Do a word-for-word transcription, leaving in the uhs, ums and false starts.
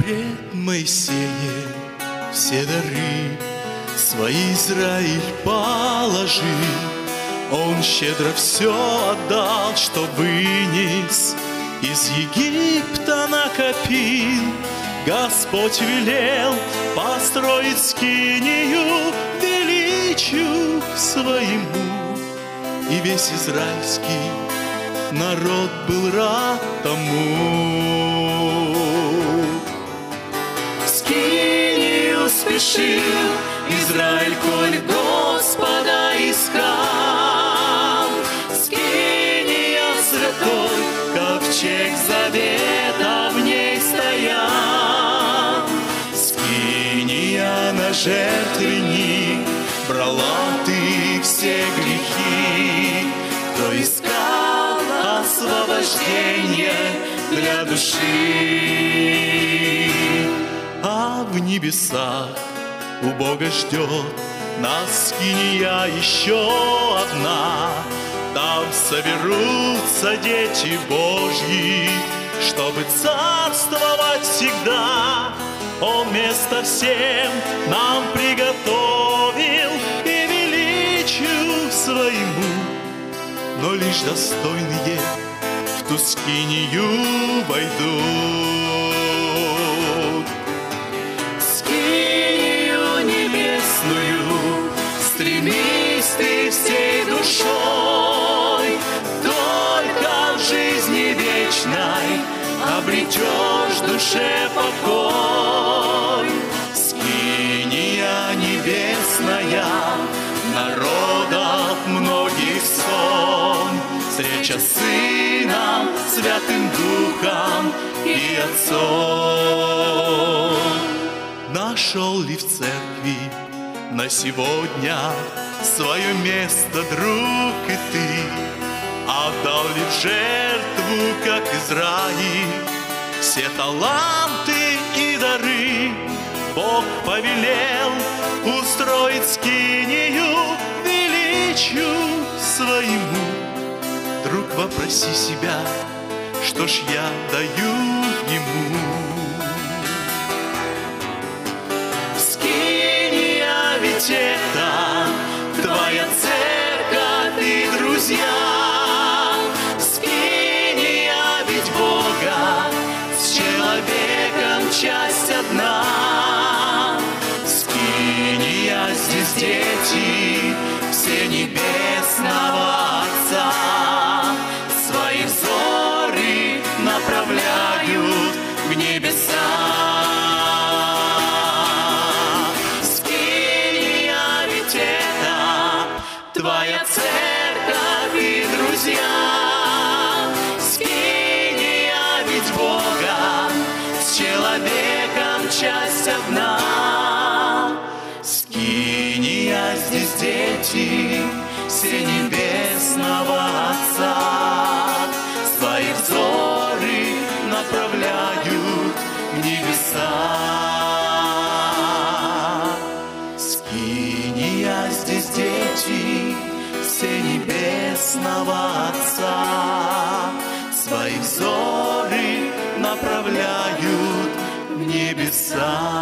пред Моисеем все дары свои Израиль положил. Он щедро все отдал, что вынес, из Египта накопил. Господь велел построить скинию величию своему, и весь израильский народ был рад тому. В скинию спешил Израиль, коль Господа искал. Скиния святой, ковчег завета в ней стоял. Скиния на жертвенник брала ты все грехи, кто искал освобождение для души. А в небесах у Бога ждет нас скиния еще одна. Там соберутся дети Божьи, чтобы царствовать всегда. Он место всем нам приготовил и величию своему, но лишь достойные в ту скинию войдут. Скинию небесную стремись ты всей душой, только в жизни вечной обретешь душе покой. Скиния небесная, народов многих сон, встреча с Сыном, Святым Духом и Отцом. Нашел ли в церкви на сегодня свое место, друг, и ты? Отдал ли в жертву, как Израиль, все таланты и дары? Бог повелел устроить скинию величию своему. Друг, вопроси себя, что ж я даю ему? Скиния ведь это твоя церковь и друзья. Часть одна. Скиния, здесь дети все небесного Отца, свои взоры направляют в небеса. Скиния ведь это твоя церковь и друзья. Скиния ведь Бога с человеком часть одна. Скиния, здесь дети все небесного Отца, свои взоры направляют в небеса. Скиния, здесь дети все небесного Отца, свои взоры направляют в небеса.